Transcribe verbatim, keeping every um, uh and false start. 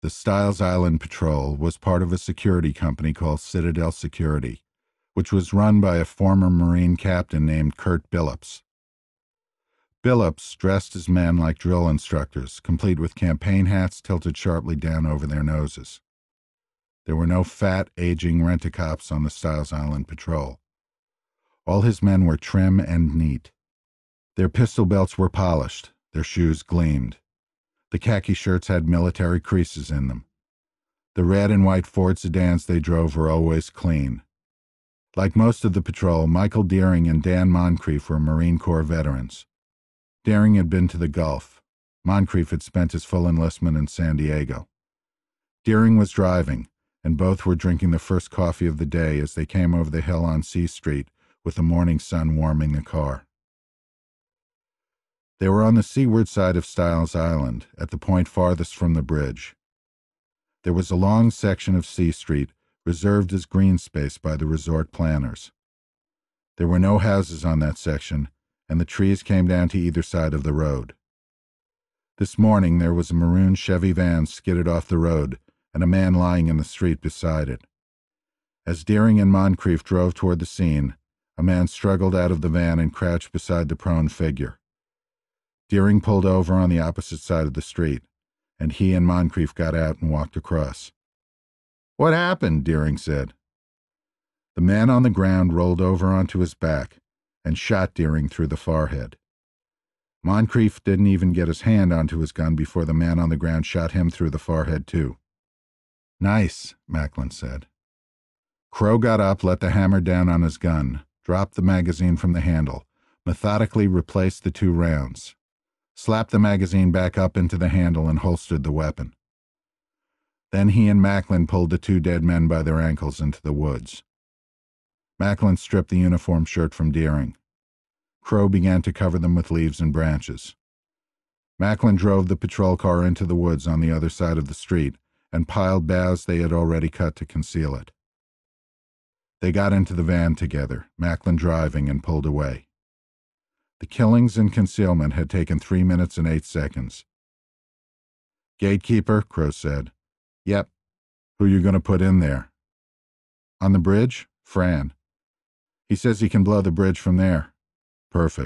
The Styles Island Patrol was part of a security company called Citadel Security, which was run by a former Marine captain named Kurt Billups. Billups dressed his men like drill instructors, complete with campaign hats tilted sharply down over their noses. There were no fat, aging rent-a-cops on the Styles Island Patrol. All his men were trim and neat. Their pistol belts were polished, their shoes gleamed. The khaki shirts had military creases in them. The red and white Ford sedans they drove were always clean. Like most of the patrol, Michael Deering and Dan Moncrief were Marine Corps veterans. Deering had been to the Gulf. Moncrief had spent his full enlistment in San Diego. Deering was driving, and both were drinking the first coffee of the day as they came over the hill on C Street with the morning sun warming the car. They were on the seaward side of Styles Island, at the point farthest from the bridge. There was a long section of C Street reserved as green space by the resort planners. There were no houses on that section, and the trees came down to either side of the road. This morning there was a maroon Chevy van skidded off the road and a man lying in the street beside it. As Deering and Moncrief drove toward the scene, a man struggled out of the van and crouched beside the prone figure. Deering pulled over on the opposite side of the street, and he and Moncrief got out and walked across. "What happened?" Deering said. The man on the ground rolled over onto his back and shot Deering through the forehead. Moncrief didn't even get his hand onto his gun before the man on the ground shot him through the forehead too. "Nice," Macklin said. Crow got up, let the hammer down on his gun, dropped the magazine from the handle, methodically replaced the two rounds, slapped the magazine back up into the handle and holstered the weapon. Then he and Macklin pulled the two dead men by their ankles into the woods. Macklin stripped the uniform shirt from Deering. Crow began to cover them with leaves and branches. Macklin drove the patrol car into the woods on the other side of the street and piled boughs they had already cut to conceal it. They got into the van together, Macklin driving, and pulled away. The killings and concealment had taken three minutes and eight seconds. "Gatekeeper," Crow said. "Yep." "Who you going to put in there?" "On the bridge? Fran. He says he can blow the bridge from there." "Perfect."